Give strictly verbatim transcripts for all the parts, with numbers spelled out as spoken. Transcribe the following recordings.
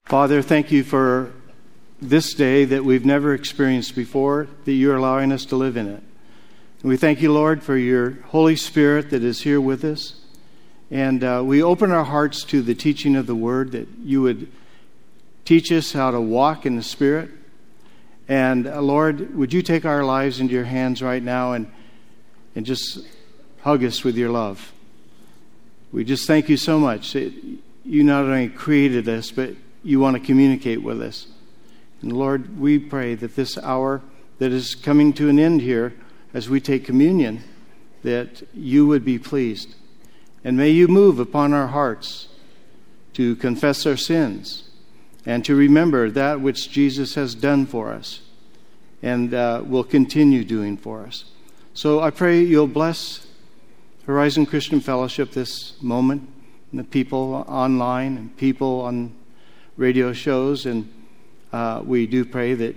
Father, thank you for this day that we've never experienced before, that you're allowing us to live in it. And we thank you, Lord, for your Holy Spirit that is here with us. And uh, we open our hearts to the teaching of the Word, that you would teach us how to walk in the Spirit. And uh, Lord, would you take our lives into your hands right now and, and just hug us with your love. We just thank you so much that you not only created us, but you want to communicate with us. And Lord, we pray that this hour that is coming to an end here, as we take communion, that you would be pleased. And may you move upon our hearts to confess our sins and to remember that which Jesus has done for us and uh, will continue doing for us. So I pray you'll bless Horizon Christian Fellowship this moment, and the people online and people on radio shows, and uh, we do pray that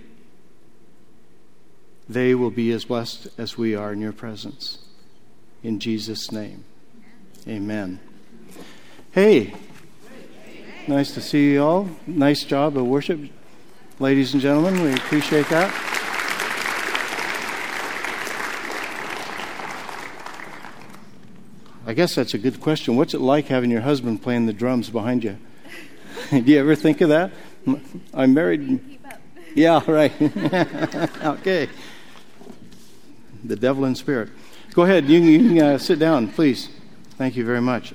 they will be as blessed as we are in your presence. In Jesus' name, amen. Hey, nice to see you all. Nice job of worship, ladies and gentlemen. We appreciate that. I guess that's a good question. What's it like having your husband playing the drums behind you? Do you ever think of that? I'm married. Yeah, right. Okay. The devil in spirit. Go ahead. You, you can uh, sit down, please. Thank you very much.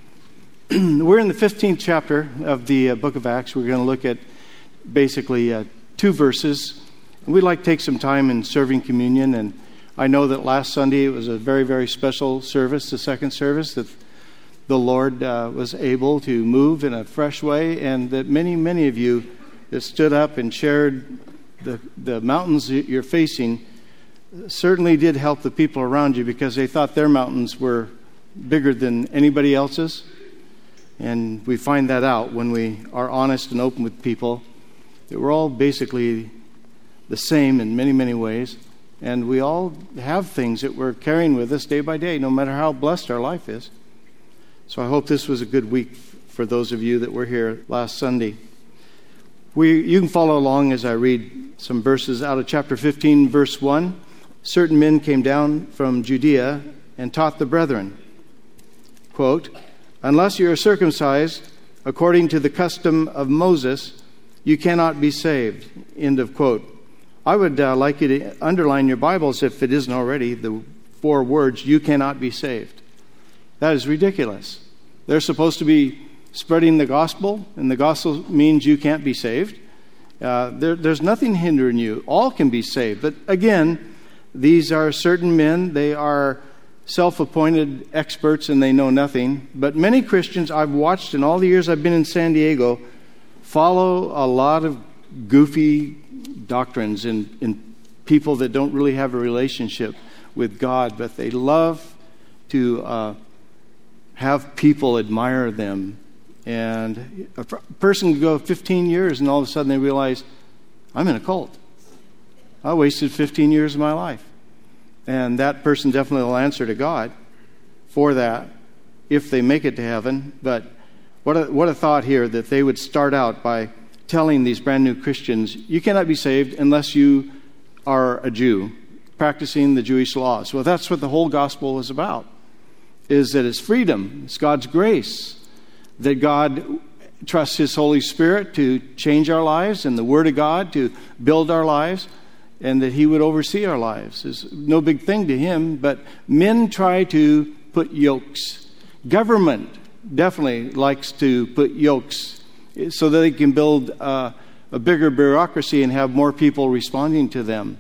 We're in the fifteenth chapter of the uh, book of Acts. We're going to look at basically uh, two verses. We'd like to take some time in serving communion. And I know that last Sunday it was a very, very special service, the second service, that the Lord uh, was able to move in a fresh way, and that many, many of you that stood up and shared the, the mountains that you're facing certainly did help the people around you, because they thought their mountains were bigger than anybody else's. And we find that out when we are honest and open with people, that we're all basically the same in many, many ways. And we all have things that we're carrying with us day by day, no matter how blessed our life is. So I hope this was a good week for those of you that were here last Sunday. We, you can follow along as I read some verses out of chapter fifteen, verse one. Certain men came down from Judea and taught the brethren, quote, "Unless you are circumcised according to the custom of Moses, you cannot be saved." End of quote. I would uh, like you to underline your Bibles, if it isn't already, the four words, "you cannot be saved." That is ridiculous. They're supposed to be spreading the gospel, and the gospel means you can't be saved. Uh, there, there's nothing hindering you. All can be saved. But again, these are certain men. They are self-appointed experts, and they know nothing. But many Christians I've watched in all the years I've been in San Diego follow a lot of goofy doctrines and, and people that don't really have a relationship with God, but they love to uh, have people admire them. And a person can go fifteen years and all of a sudden they realize, I'm in a cult. I wasted fifteen years of my life. And that person definitely will answer to God for that if they make it to heaven. But what a, what a thought here that they would start out by telling these brand new Christians, you cannot be saved unless you are a Jew, practicing the Jewish laws. Well, that's what the whole gospel is about, is that it's freedom, it's God's grace, that God trusts His Holy Spirit to change our lives and the Word of God to build our lives, and that He would oversee our lives. It's no big thing to Him, but men try to put yokes. Government definitely likes to put yokes so that they can build uh, a bigger bureaucracy and have more people responding to them.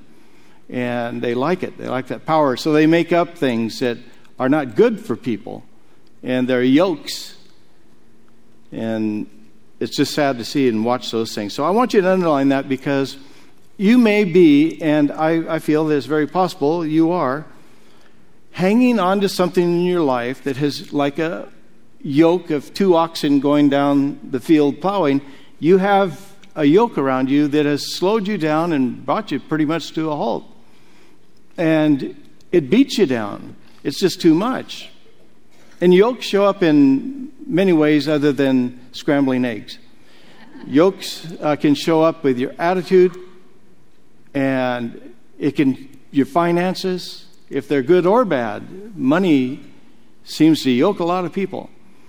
And they like it. They like that power. So they make up things that are not good for people. And they're yokes. And it's just sad to see and watch those things. So I want you to underline that, because you may be, and I, I feel that it's very possible you are, hanging on to something in your life that has, like a yoke of two oxen going down the field plowing. You have a yoke around you that has slowed you down and brought you pretty much to a halt. And it beats you down. It's just too much. And yokes show up in many ways other than scrambling eggs. Yokes uh, can show up with your attitude, and it can your finances, if they're good or bad. Money seems to yoke a lot of people.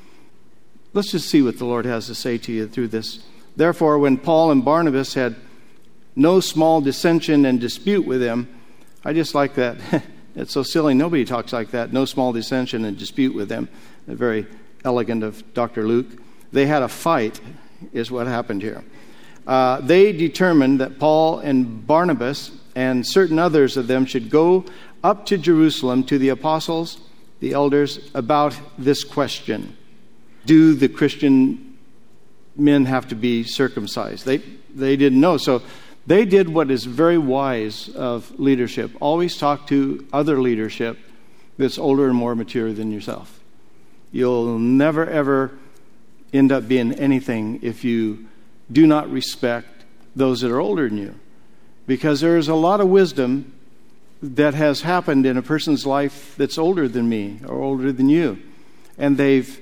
Let's just see what the Lord has to say to you through this. Therefore, when Paul and Barnabas had no small dissension and dispute with them, I just like that. It's so silly. Nobody talks like that. No small dissension and dispute with them. Very elegant of Doctor Luke. They had a fight, is what happened here. Uh, they determined that Paul and Barnabas and certain others of them should go up to Jerusalem to the apostles, the elders, about this question. Do the Christian men have to be circumcised? They they didn't know. So they did what is very wise of leadership. Always talk to other leadership that's older and more mature than yourself. You'll never, ever end up being anything if you do not respect those that are older than you. Because there is a lot of wisdom that has happened in a person's life that's older than me or older than you. And they've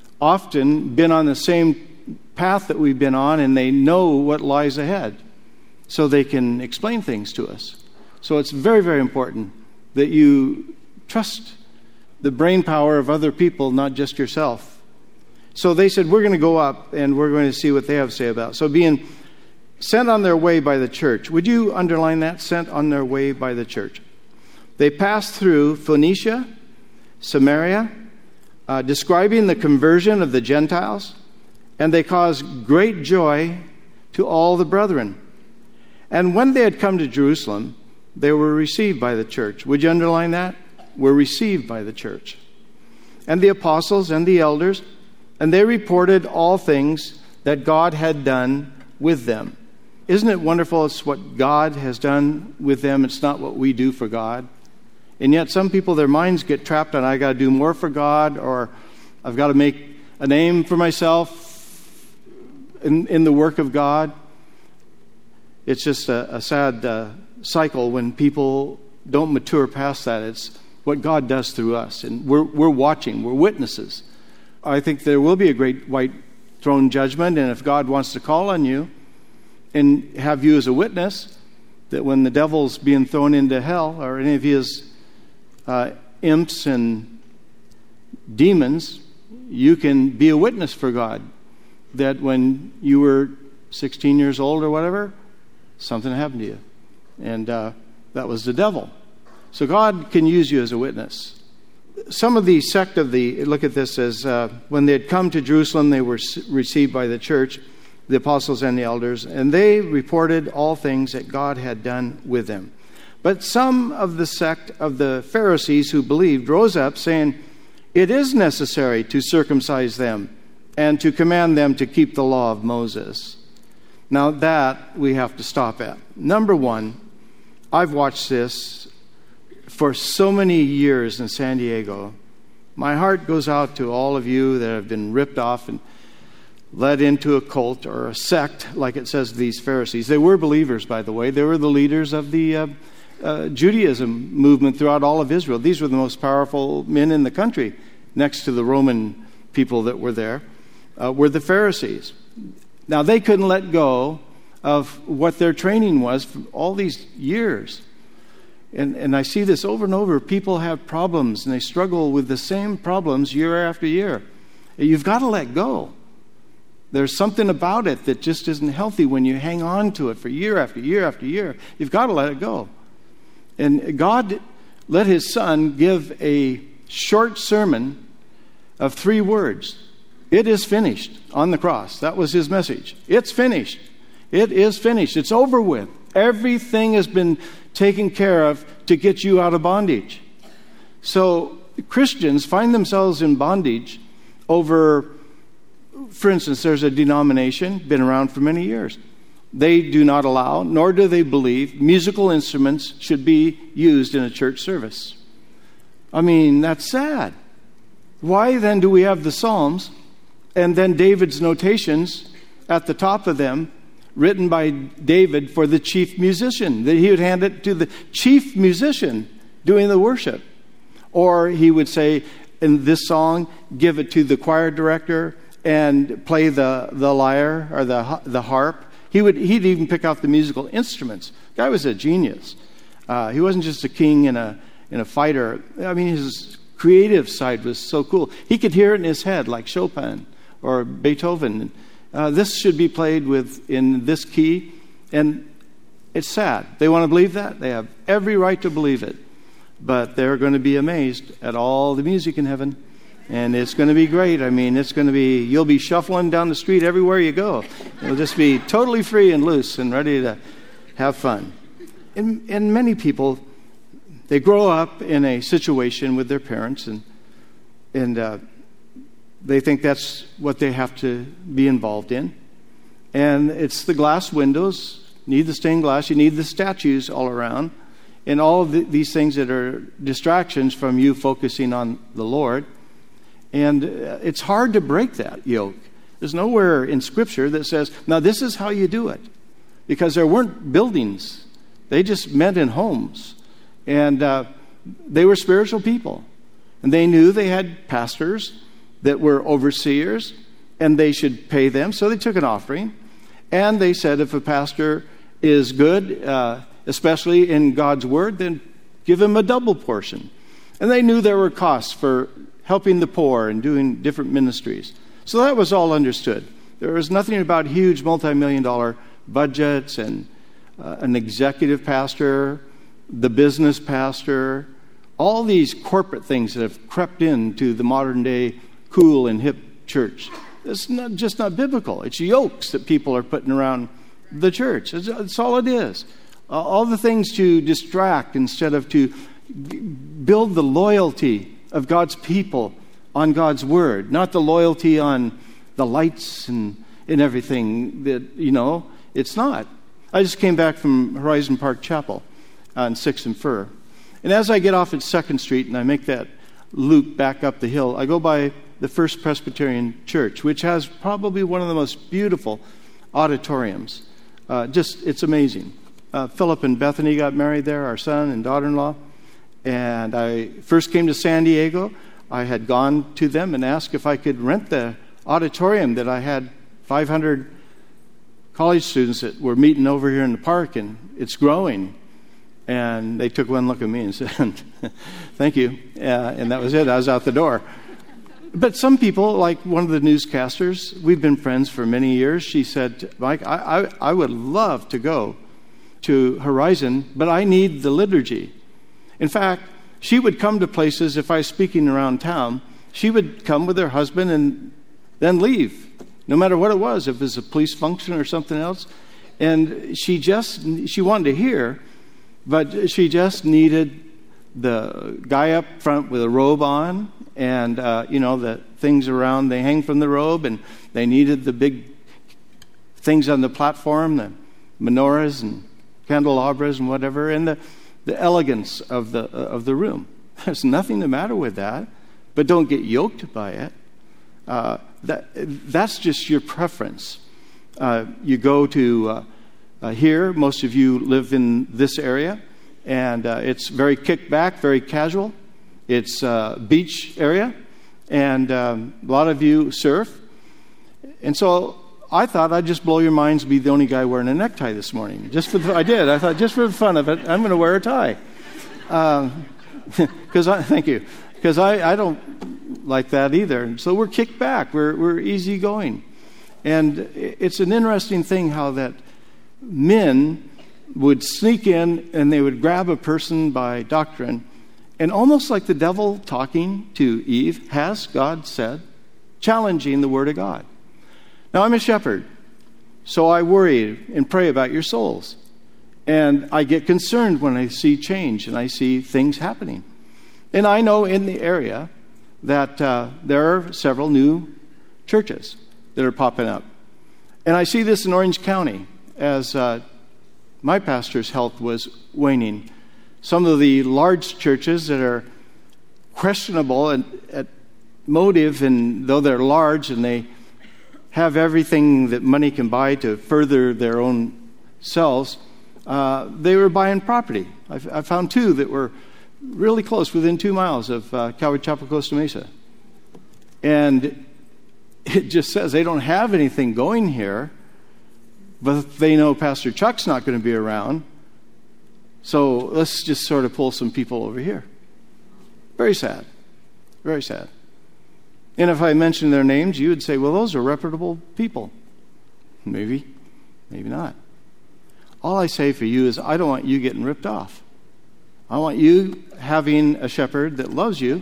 often been on the same path that we've been on, and they know what lies ahead. So they can explain things to us. So it's very, very important that you trust the brain power of other people, not just yourself. So they said, we're going to go up and we're going to see what they have to say about it. So being sent on their way by the church. Would you underline that? Sent on their way by the church. They passed through Phoenicia, Samaria, uh, describing the conversion of the Gentiles, and they caused great joy to all the brethren. And when they had come to Jerusalem, they were received by the church. Would you underline that? Were received by the church. And the apostles and the elders, and they reported all things that God had done with them. Isn't it wonderful? It's what God has done with them. It's not what we do for God. And yet some people, their minds get trapped on, I got to do more for God, or I've got to make a name for myself in, in the work of God. It's just a, a sad uh, cycle when people don't mature past that. It's what God does through us. And we're, we're watching. We're witnesses. I think there will be a great white throne judgment. And if God wants to call on you and have you as a witness, that when the devil's being thrown into hell, or any of his uh, imps and demons, you can be a witness for God. That when you were sixteen years old or whatever, something happened to you. And uh, that was the devil. So God can use you as a witness. Some of the sect of the, look at this as, uh, when they had come to Jerusalem, they were received by the church, the apostles and the elders, and they reported all things that God had done with them. But some of the sect of the Pharisees who believed rose up, saying, it is necessary to circumcise them and to command them to keep the law of Moses. Now that we have to stop at. Number one, I've watched this for so many years in San Diego. My heart goes out to all of you that have been ripped off and led into a cult or a sect, like it says these Pharisees. They were believers, by the way. They were the leaders of the uh, uh, Judaism movement throughout all of Israel. These were the most powerful men in the country, next to the Roman people that were there, uh, were the Pharisees. Now, they couldn't let go of what their training was for all these years. And, and I see this over and over. People have problems, and they struggle with the same problems year after year. You've got to let go. There's something about it that just isn't healthy when you hang on to it for year after year after year. You've got to let it go. And God let his son give a short sermon of three words. It is finished on the cross. That was his message. It's finished. It is finished. It's over with. Everything has been taken care of to get you out of bondage. So Christians find themselves in bondage over, for instance, there's a denomination, been around for many years. They do not allow, nor do they believe, musical instruments should be used in a church service. I mean, that's sad. Why then do we have the Psalms and then David's notations at the top of them, written by David for the chief musician, that he would hand it to the chief musician doing the worship? Or he would say, in this song, give it to the choir director and play the, the lyre or the the harp. He would he'd even pick out the musical instruments. Guy was a genius. Uh, he wasn't just a king and a and a fighter. I mean, his creative side was so cool. He could hear it in his head, like Chopin or Beethoven. Uh, this should be played with in this key, and it's sad. They want to believe that. They have every right to believe it, but they're going to be amazed at all the music in heaven, and it's going to be great. I mean, it's going to be, you'll be shuffling down the street everywhere you go. You'll just be totally free and loose and ready to have fun. And, and many people, they grow up in a situation with their parents, and and uh, they think that's what they have to be involved in. And it's the glass windows, you need the stained glass, you need the statues all around, and all of the, these things that are distractions from you focusing on the Lord. And uh, it's hard to break that yoke. There's nowhere in Scripture that says, now this is how you do it. Because there weren't buildings. They just met in homes. And uh, they were spiritual people. And they knew they had pastors that were overseers, and they should pay them. So they took an offering. And they said if a pastor is good, uh, especially in God's Word, then give him a double portion. And they knew there were costs for helping the poor and doing different ministries. So that was all understood. There was nothing about huge multi-million dollar budgets and uh, an executive pastor, the business pastor, all these corporate things that have crept into the modern day cool and hip church. It's not just not biblical. It's yokes that people are putting around the church. That's, that's all it is. Uh, all the things to distract instead of to g- build the loyalty of God's people on God's word, not the loyalty on the lights and, and everything that, you know, it's not. I just came back from Horizon Park Chapel on sixth and Fur. And as I get off at second Street and I make that loop back up the hill, I go by the First Presbyterian Church, which has probably one of the most beautiful auditoriums. Uh, just, it's amazing. Uh, Philip and Bethany got married there, our son and daughter-in-law. And I first came to San Diego. I had gone to them and asked if I could rent the auditorium that I had five hundred college students that were meeting over here in the park, and it's growing. And they took one look at me and said, thank you. Uh, and that was it. I was out the door. But some people, like one of the newscasters, we've been friends for many years. She said, Mike, I, I, I would love to go to Horizon, but I need the liturgy. In fact, she would come to places, if I was speaking around town, she would come with her husband and then leave, no matter what it was, if it was a police function or something else. And she just, she wanted to hear, but she just needed the guy up front with a robe on, and, uh, you know, the things around, they hang from the robe, and they needed the big things on the platform, the menorahs and candelabras and whatever, and the, the elegance of the uh, of the room. There's nothing the matter with that, but don't get yoked by it. Uh, that That's just your preference. Uh, you go to uh, uh, here, most of you live in this area, and uh, it's very kicked back, very casual. It's a beach area, and um, a lot of you surf. And so I thought I'd just blow your minds and be the only guy wearing a necktie this morning. Just for the, I did. I thought just for the fun of it, I'm going to wear a tie. Um, Because I thank you. Because I, I don't like that either. And so we're kicked back. We're we're easygoing, and it's an interesting thing how that men would sneak in and they would grab a person by doctrine, and almost like the devil talking to Eve, has God said, challenging the Word of God. Now I'm a shepherd, so I worry and pray about your souls. And I get concerned when I see change and I see things happening. And I know in the area that uh, there are several new churches that are popping up. And I see this in Orange County as uh, my pastor's health was waning. Some of the large churches that are questionable at, at motive, and though they're large and they have everything that money can buy to further their own selves, Uh, they were buying property. I, I found two that were really close, within two miles of uh, Calvary Chapel, Costa Mesa. And it just says they don't have anything going here, but they know Pastor Chuck's not going to be around. So let's just sort of pull some people over here. Very sad. Very sad. And if I mentioned their names, you would say, well, those are reputable people. Maybe. Maybe not. All I say for you is I don't want you getting ripped off. I want you having a shepherd that loves you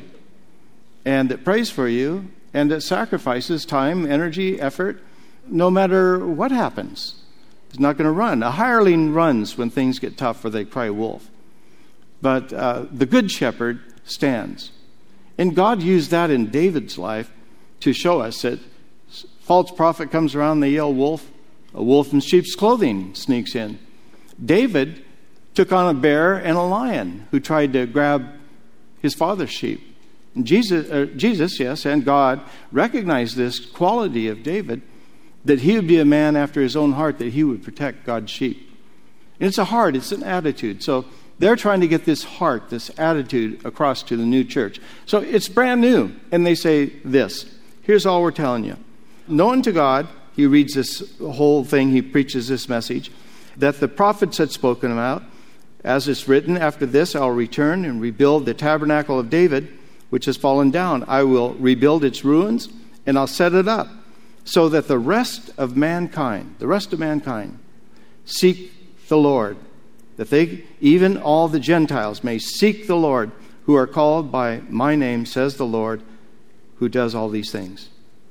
and that prays for you and that sacrifices time, energy, effort, no matter what happens. He's not going to run. A hireling runs when things get tough or they cry wolf. But uh, the good shepherd stands. And God used that in David's life to show us that false prophet comes around, they yell wolf. A wolf in sheep's clothing sneaks in. David took on a bear and a lion who tried to grab his father's sheep. And Jesus, uh, Jesus, yes, and God recognized this quality of David, that he would be a man after his own heart, that he would protect God's sheep. And it's a heart, it's an attitude. So they're trying to get this heart, this attitude across to the new church. So it's brand new. And they say this. Here's all we're telling you. Known to God, he reads this whole thing, he preaches this message, that the prophets had spoken about, as it's written, after this I'll return and rebuild the tabernacle of David, which has fallen down. I will rebuild its ruins, and I'll set it up, so that the rest of mankind, the rest of mankind, seek the Lord, that they, even all the Gentiles, may seek the Lord, who are called by my name, says the Lord, who does all these things.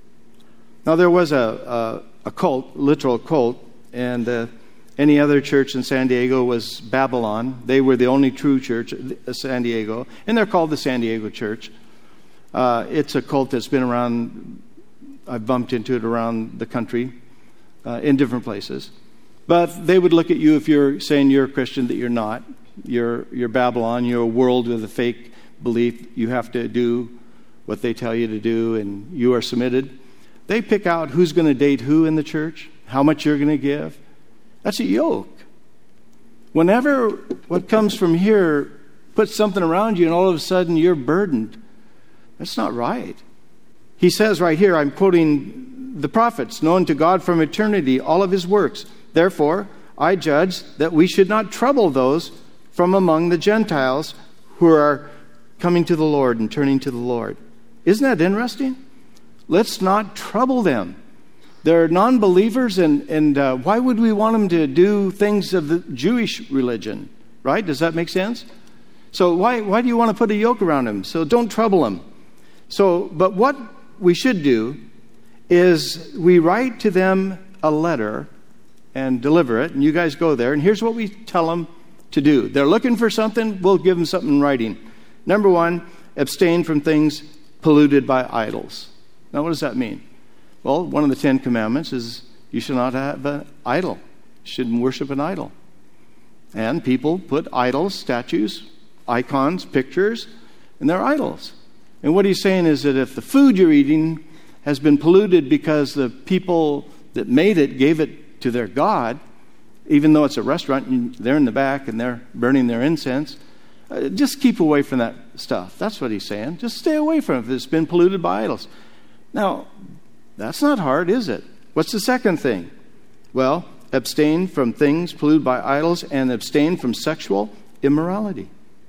Now there was a, a, a cult, literal cult, and uh, any other church in San Diego was Babylon. They were the only true church in San Diego, and they're called the San Diego Church. Uh, it's a cult that's been around, I've bumped into it around the country uh, in different places. But they would look at you if you're saying you're a Christian that you're not. You're, you're Babylon, you're a world with a fake belief. You have to do what they tell you to do, and you are submitted. They pick out who's going to date who in the church, how much you're going to give. That's a yoke. Whenever what comes from here puts something around you and all of a sudden you're burdened, that's not right. He says right here, I'm quoting the prophets, known to God from eternity, all of his works. Therefore, I judge that we should not trouble those from among the Gentiles who are coming to the Lord and turning to the Lord. Isn't that interesting? Let's not trouble them. They're non-believers, and, and uh, why would we want them to do things of the Jewish religion? Right? Does that make sense? So why, why do you want to put a yoke around them? So don't trouble them. So, but what we should do is we write to them a letter and deliver it, and you guys go there, and here's what we tell them to do. They're looking for something, we'll give them something in writing. Number one, abstain from things polluted by idols. Now, what does that mean? Well, one of the Ten Commandments is you should not have an idol. You shouldn't worship an idol. And people put idols, statues, icons, pictures, and they're idols. And what he's saying is that if the food you're eating has been polluted because the people that made it gave it to their God, even though it's a restaurant, and they're in the back and they're burning their incense, uh, just keep away from that stuff. That's what he's saying. Just stay away from it if it's been polluted by idols. Now, that's not hard, is it? What's the second thing? Well, abstain from things polluted by idols and abstain from sexual immorality.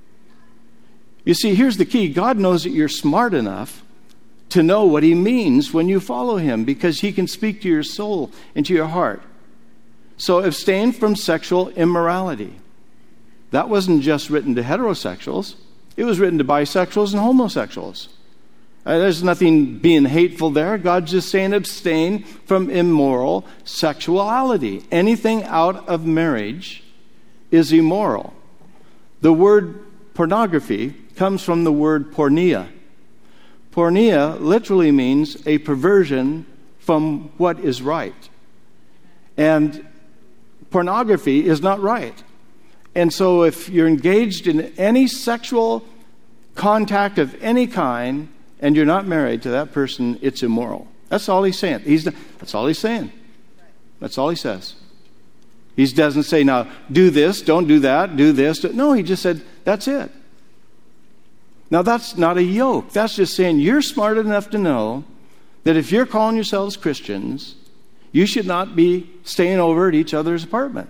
You see, here's the key. God knows that you're smart enough to know what he means when you follow him, because he can speak to your soul and to your heart. So abstain from sexual immorality. That wasn't just written to heterosexuals. It was written to bisexuals and homosexuals. Uh, there's nothing being hateful there. God's just saying abstain from immoral sexuality. Anything out of marriage is immoral. The word pornography comes from the word porneia. Porneia literally means a perversion from what is right. And pornography is not right. And so if you're engaged in any sexual contact of any kind, and you're not married to that person, it's immoral. That's all he's saying. He's, that's all he's saying. That's all he says. He doesn't say, now, do this, don't do that, do this. No, he just said, that's it. Now, that's not a yoke. That's just saying you're smart enough to know that if you're calling yourselves Christians, you should not be staying over at each other's apartment.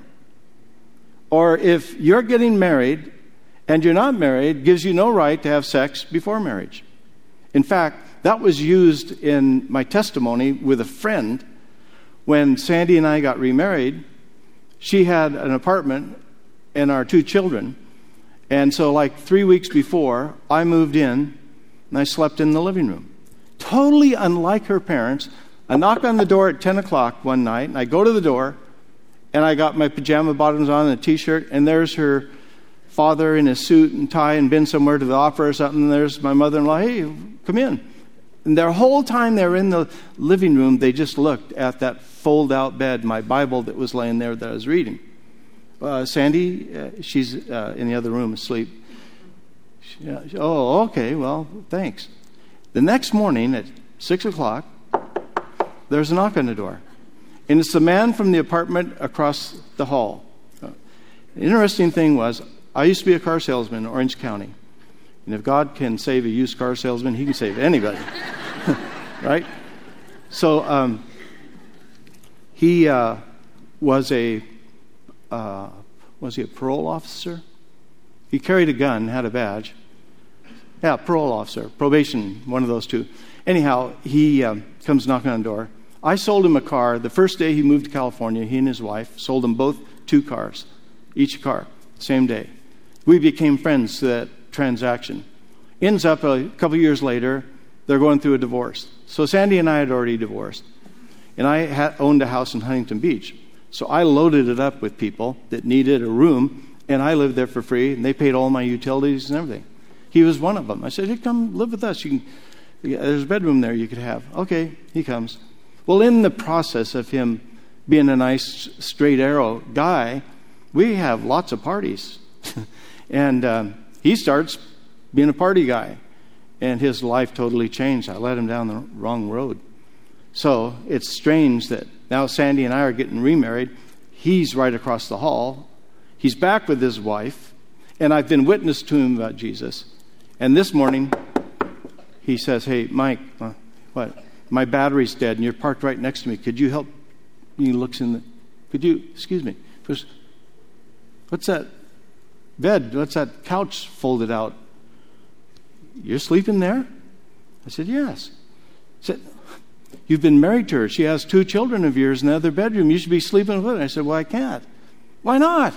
Or if you're getting married and you're not married, it gives you no right to have sex before marriage. In fact, that was used in my testimony with a friend. When Sandy and I got remarried, she had an apartment and our two children. And so like three weeks before, I moved in and I slept in the living room. Totally unlike her parents. I knock on the door at ten o'clock one night, and I go to the door, and I got my pajama bottoms on and a T-shirt, and there's her father in his suit and tie and been somewhere to the opera or something, and there's my mother-in-law, hey, come in. And the whole time they were in the living room, they just looked at that fold-out bed, my Bible that was laying there that I was reading. Uh, Sandy, uh, she's uh, in the other room asleep. She, uh, oh, okay, well, thanks. The next morning at six o'clock, there's a knock on the door. And it's the man from the apartment across the hall. Uh, the interesting thing was, I used to be a car salesman in Orange County. And if God can save a used car salesman, he can save anybody. Right? So um, he uh, was a, uh, was he a parole officer? He carried a gun, had a badge. Yeah, parole officer, probation, one of those two. Anyhow, he um, comes knocking on the door. I sold him a car. The first day he moved to California, he and his wife sold them both two cars, each car, same day. We became friends to that transaction. Ends up a couple years later, they're going through a divorce. So Sandy and I had already divorced. And I had owned a house in Huntington Beach. So I loaded it up with people that needed a room, and I lived there for free, and they paid all my utilities and everything. He was one of them. I said, hey, come live with us. You can, there's a bedroom there you could have. Okay, he comes. Well, in the process of him being a nice, straight arrow guy, we have lots of parties. and um, he starts being a party guy. And his life totally changed. I led him down the wrong road. So it's strange that now Sandy and I are getting remarried. He's right across the hall. He's back with his wife. And I've been witness to him about Jesus. And this morning, he says, hey, Mike, uh, what? My battery's dead, and you're parked right next to me. Could you help? He looks in the, could you, excuse me, first, what's that bed? What's that couch folded out? You're sleeping there? I said, yes. He said, you've been married to her. She has two children of yours in the other bedroom. You should be sleeping with her. I said, well, I can't. Why not?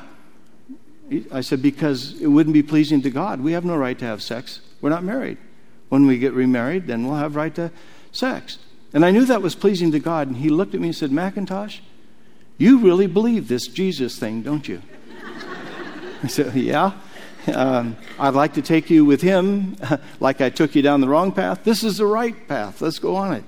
I said, because it wouldn't be pleasing to God. We have no right to have sex. We're not married. When we get remarried, then we'll have right to sex. And I knew that was pleasing to God. And he looked at me and said, McIntosh, you really believe this Jesus thing, don't you? I said, yeah. Um, I'd like to take you with him like I took you down the wrong path. This is the right path. Let's go on it.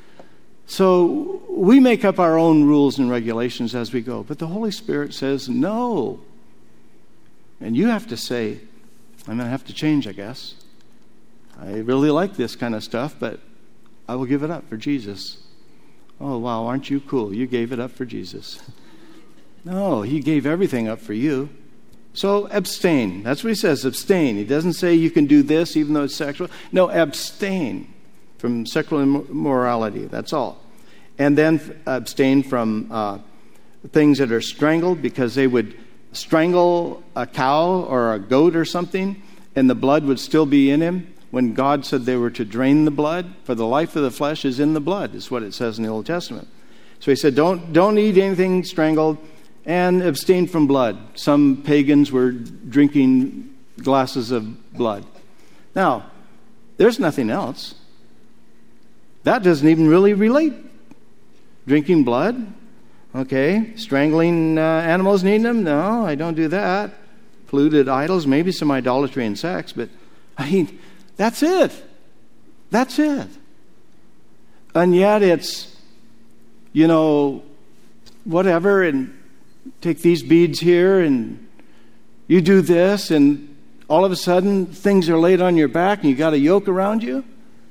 So we make up our own rules and regulations as we go. But the Holy Spirit says no. And you have to say, I'm going to have to change, I guess. I really like this kind of stuff, but I will give it up for Jesus. Oh, wow, aren't you cool? You gave it up for Jesus. No, he gave everything up for you. So abstain. That's what he says, abstain. He doesn't say you can do this even though it's sexual. No, abstain from sexual immorality. That's all. And then abstain from uh, things that are strangled, because they would strangle a cow or a goat or something, and the blood would still be in him. When God said they were to drain the blood, for the life of the flesh is in the blood, is what it says in the Old Testament. So he said, don't, don't eat anything strangled, and abstain from blood. Some pagans were drinking glasses of blood. Now, there's nothing else. That doesn't even really relate. Drinking blood, okay. Strangling uh, animals, needing them? No, I don't do that. Polluted idols, maybe some idolatry and sex, but I mean, that's it. That's it. And yet it's, you know, whatever, and take these beads here, and you do this, and all of a sudden things are laid on your back, and you got a yoke around you,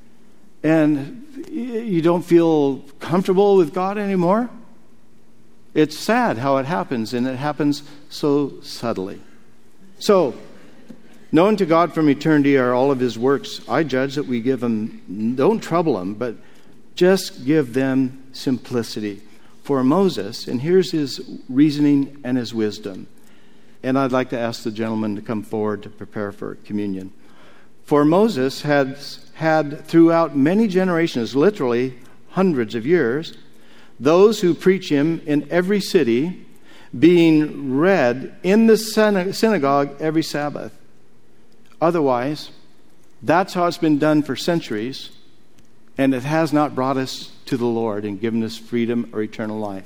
and you don't feel comfortable with God anymore. It's sad how it happens, and it happens so subtly. So, known to God from eternity are all of his works. I judge that we give him, don't trouble him, but Just give them simplicity. For Moses, and here's his reasoning and his wisdom. And I'd like to ask the gentleman to come forward to prepare for communion. For Moses had had throughout many generations, literally hundreds of years, those who preach him in every city, being read in the synagogue every Sabbath. Otherwise, that's how it's been done for centuries, and it has not brought us to the Lord and given us freedom or eternal life.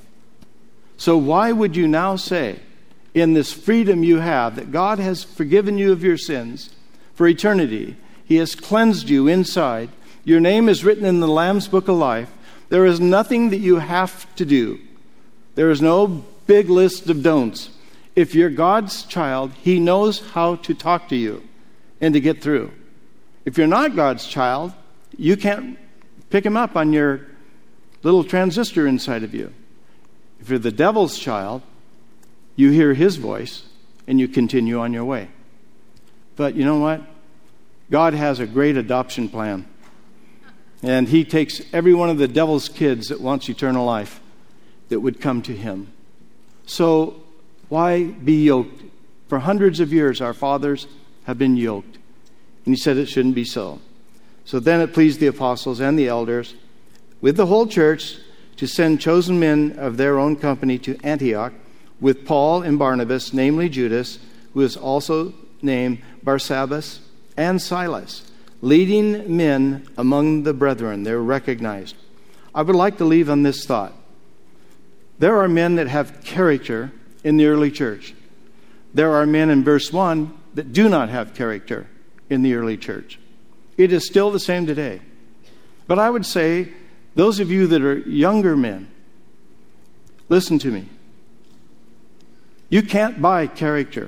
So why would you now say, in this freedom you have, that God has forgiven you of your sins for eternity? He has cleansed you inside. Your name is written in the Lamb's Book of Life. There is nothing that you have to do. There is no big list of don'ts. If you're God's child, He knows how to talk to you and to get through. If you're not God's child, you can't pick Him up on your little transistor inside of you. If you're the devil's child, you hear his voice and you continue on your way. But you know what? God has a great adoption plan. And He takes every one of the devil's kids that wants eternal life that would come to Him. So why be yoked? For hundreds of years, our fathers have been yoked. And He said it shouldn't be so. So then it pleased the apostles and the elders with the whole church to send chosen men of their own company to Antioch with Paul and Barnabas, namely Judas, who is also named Barsabbas, and Silas, leading men among the brethren. They're recognized. I would like to leave on this thought. There are men that have character in the early church. There are men in verse one that do not have character in the early church. It is still the same today. But I would say, those of you that are younger men, listen to me. You can't buy character.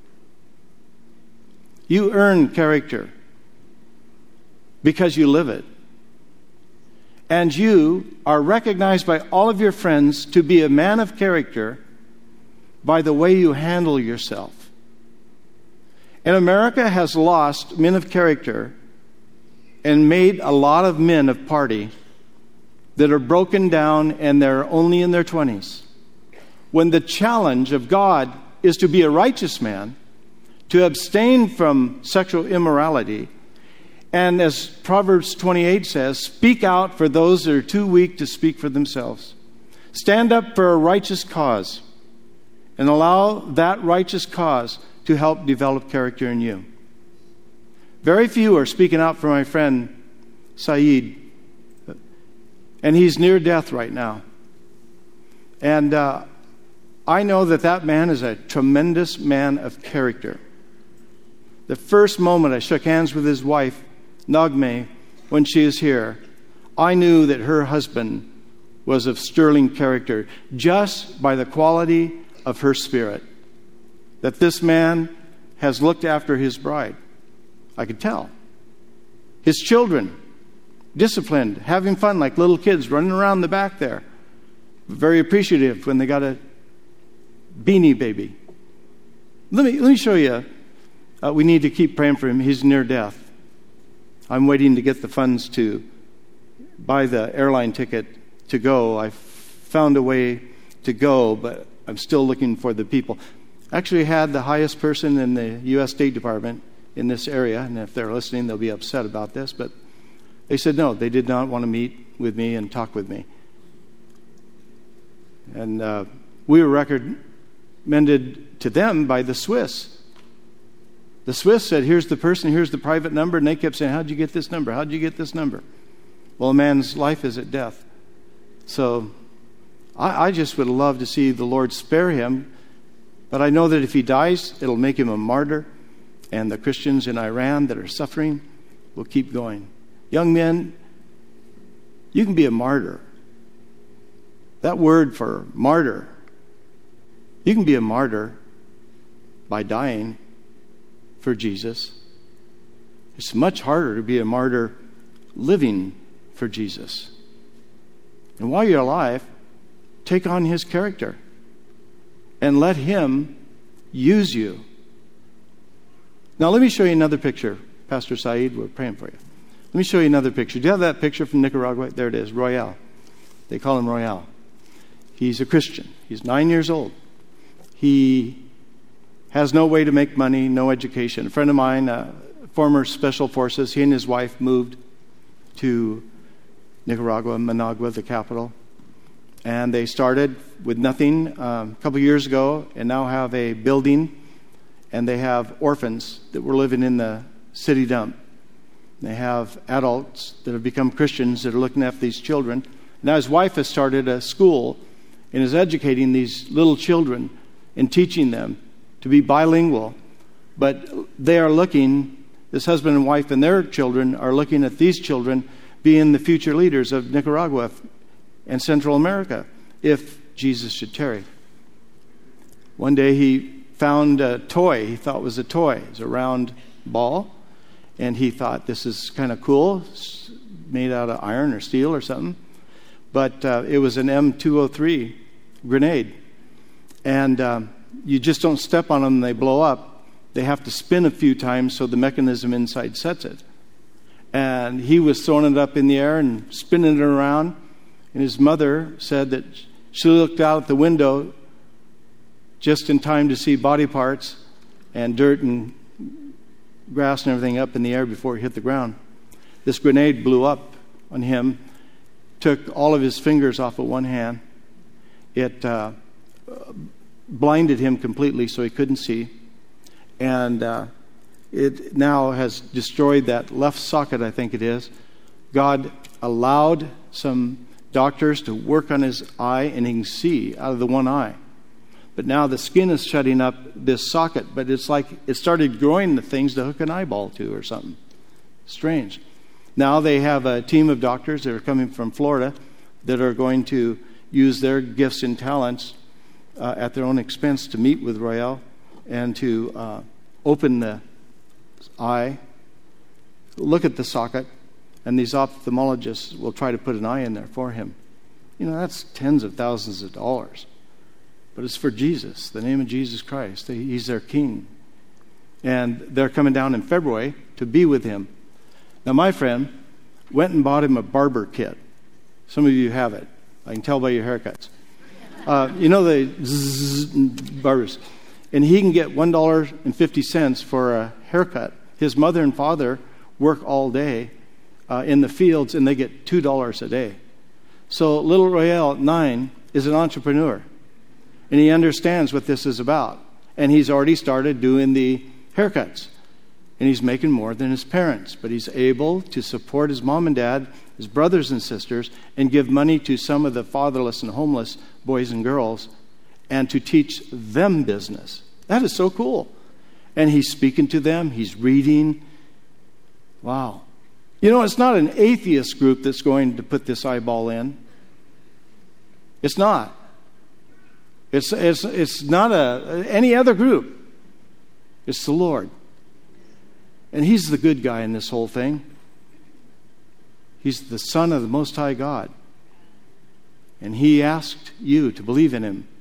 You earn character because you live it. And you are recognized by all of your friends to be a man of character by the way you handle yourself. And America has lost men of character and made a lot of men of party that are broken down and they're only in their twenties. When the challenge of God is to be a righteous man, to abstain from sexual immorality, and as Proverbs twenty-eight says, speak out for those that are too weak to speak for themselves. Stand up for a righteous cause and allow that righteous cause to help develop character in you. Very few are speaking out for my friend Saeed, and he's near death right now. And uh, I know that that man is a tremendous man of character. The first moment I shook hands with his wife, Nagme, when she is here, I knew that her husband was of sterling character just by the quality of her spirit. That this man has looked after his bride. I could tell. His children, disciplined, having fun like little kids, running around the back there. Very appreciative when they got a beanie baby. Let me, let me show you. Uh, we need to keep praying for him. He's near death. I'm waiting to get the funds to buy the airline ticket to go. I found a way to go, but I'm still looking for the people. Actually had the highest person in the U S State Department in this area, and if they're listening, they'll be upset about this, but they said no, they did not want to meet with me and talk with me. And uh, we were recommended to them by the Swiss. The Swiss said, here's the person, here's the private number, and they kept saying, how'd you get this number? How'd you get this number? Well, a man's life is at death. So I, I just would love to see the Lord spare him, but I know that if he dies, it'll make him a martyr, and the Christians in Iran that are suffering will keep going. Young men, you can be a martyr. That word for martyr, you can be a martyr by dying for Jesus. It's much harder to be a martyr living for Jesus. And while you're alive, take on His character and let Him use you. Now let me show you another picture. Pastor Saeed, we're praying for you. Let me show you another picture. Do you have that picture from Nicaragua? There it is, Royale. They call him Royale. He's a Christian. He's nine years old. He has no way to make money, no education. A friend of mine, uh, former Special Forces, he and his wife moved to Nicaragua, Managua, the capital. And they started with nothing um, a couple years ago and now have a building, and they have orphans that were living in the city dump. They have adults that have become Christians that are looking after these children. Now his wife has started a school and is educating these little children and teaching them to be bilingual. But they are looking, this husband and wife and their children are looking at these children being the future leaders of Nicaragua and Central America if Jesus should tarry. One day he found a toy he thought was a toy. It was a round ball. And he thought, this is kind of cool, it's made out of iron or steel or something. But uh, it was an M two oh three grenade. And um, you just don't step on them and they blow up. They have to spin a few times so the mechanism inside sets it. And he was throwing it up in the air and spinning it around. And his mother said that she looked out the window just in time to see body parts and dirt and grass and everything up in the air before he hit the ground. This grenade blew up on him, took all of his fingers off of one hand. It uh, blinded him completely so he couldn't see. And uh, it now has destroyed that left socket, I think it is. God allowed some doctors to work on his eye, and he can see out of the one eye. But now the skin is shutting up this socket, but it's like it started growing the things to hook an eyeball to or something. Strange. Now they have a team of doctors that are coming from Florida that are going to use their gifts and talents uh, at their own expense to meet with Royale and to uh, open the eye, look at the socket, and these ophthalmologists will try to put an eye in there for him. You know, that's tens of thousands of dollars. But it's for Jesus, the name of Jesus Christ. He's their king. And they're coming down in February to be with him. Now, my friend went and bought him a barber kit. Some of you have it. I can tell by your haircuts. Uh, you know the zzz barbers. And he can get one dollar and fifty cents for a haircut. His mother and father work all day uh, in the fields, and they get two dollars a day. So little Royale at nine is an entrepreneur. And he understands what this is about. And he's already started doing the haircuts. And he's making more than his parents. But he's able to support his mom and dad, his brothers and sisters, and give money to some of the fatherless and homeless boys and girls, and to teach them business. That is so cool. And he's speaking to them. He's reading. Wow. You know, it's not an atheist group that's going to put this eyeball in. It's not. It's it's it's not a any other group. It's the Lord. And he's the good guy in this whole thing. He's the Son of the Most High God. And he asked you to believe in him.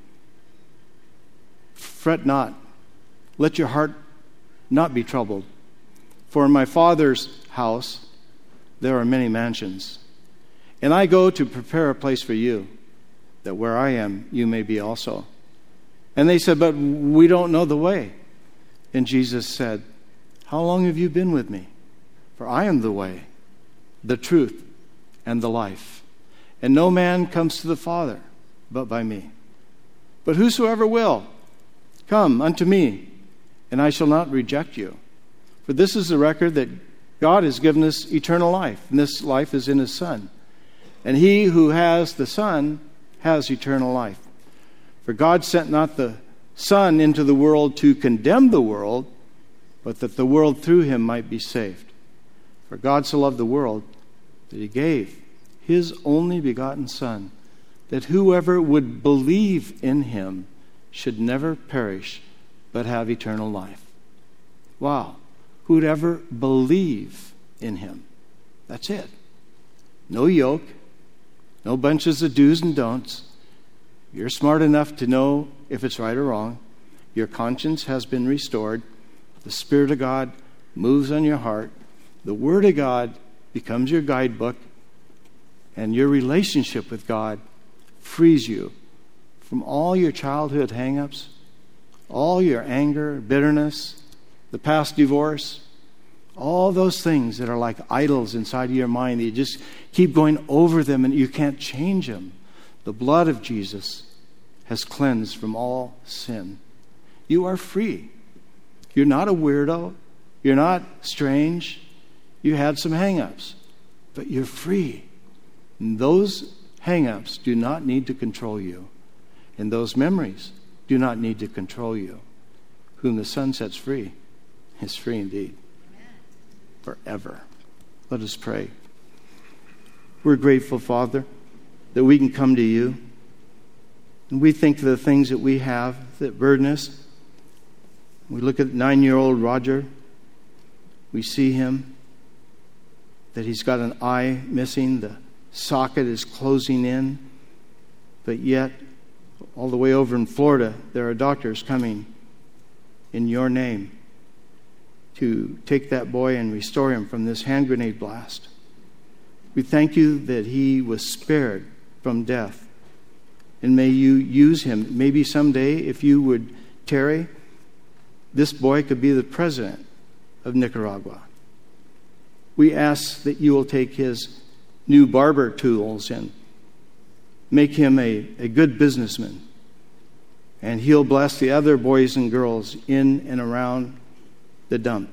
Fret not. Let your heart not be troubled. For in my Father's house there are many mansions. And I go to prepare a place for you, that where I am, you may be also. And they said, but we don't know the way. And Jesus said, how long have you been with me? For I am the way, the truth, and the life. And no man comes to the Father but by me. But whosoever will, come unto me, and I shall not reject you. For this is the record that God has given us eternal life, and this life is in his Son. And he who has the Son has eternal life. For God sent not the Son into the world to condemn the world, but that the world through him might be saved. For God so loved the world that he gave his only begotten Son, that whoever would believe in him should never perish, but have eternal life. Wow. Who would ever believe in him? That's it. No yoke, no bunches of do's and don'ts. You're smart enough to know if it's right or wrong. Your conscience has been restored. The Spirit of God moves on your heart. The Word of God becomes your guidebook, and your relationship with God frees you from all your childhood hang-ups, all your anger, bitterness, the past divorce, all those things that are like idols inside of your mind that you just keep going over them and you can't change them. The blood of Jesus has cleansed from all sin. You are free. You're not a weirdo. You're not strange. You had some hang-ups, but you're free. And those hang-ups do not need to control you. And those memories do not need to control you. Whom the Son sets free is free indeed. Forever. Let us pray. We're grateful, Father, that we can come to you. And we think of the things that we have that burden us. We look at nine-year-old Roger. We see him, that he's got an eye missing. The socket is closing in. But yet, all the way over in Florida, there are doctors coming in your name to take that boy and restore him from this hand grenade blast. We thank you that he was spared from death. And may you use him. Maybe someday, if you would tarry, this boy could be the president of Nicaragua. We ask that you will take his new barber tools and make him a, a good businessman. And he'll bless the other boys and girls in and around the dump.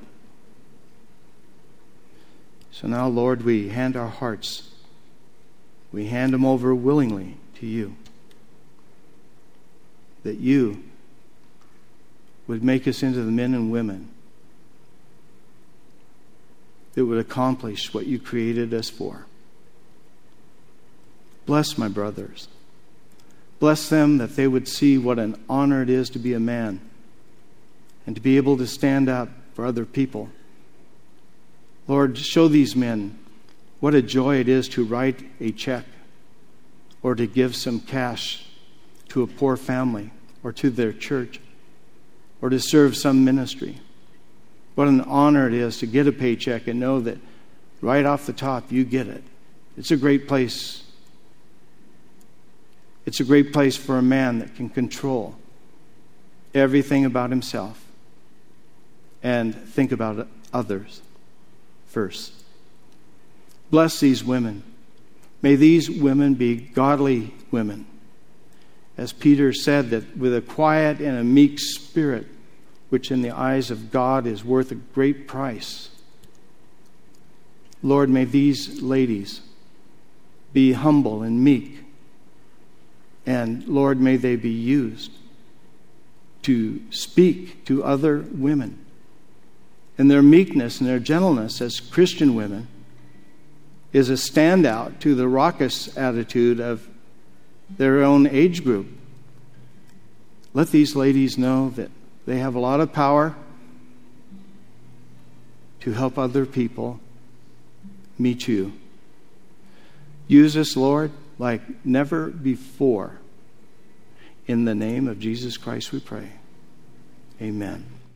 So now, Lord, we hand our hearts. We hand them over willingly to you. That you would make us into the men and women that would accomplish what you created us for. Bless my brothers. Bless them that they would see what an honor it is to be a man and to be able to stand up for other people. Lord, show these men what a joy it is to write a check or to give some cash to a poor family or to their church or to serve some ministry. What an honor it is to get a paycheck and know that right off the top you get it. It's a great place. It's a great place for a man that can control everything about himself and think about others first. Bless these women. May these women be godly women. As Peter said, that with a quiet and a meek spirit, which in the eyes of God is worth a great price. Lord, may these ladies be humble and meek. And Lord, may they be used to speak to other women. And their meekness and their gentleness as Christian women is a standout to the raucous attitude of their own age group. Let these ladies know that they have a lot of power to help other people meet you. Use us, Lord, like never before. In the name of Jesus Christ we pray. Amen.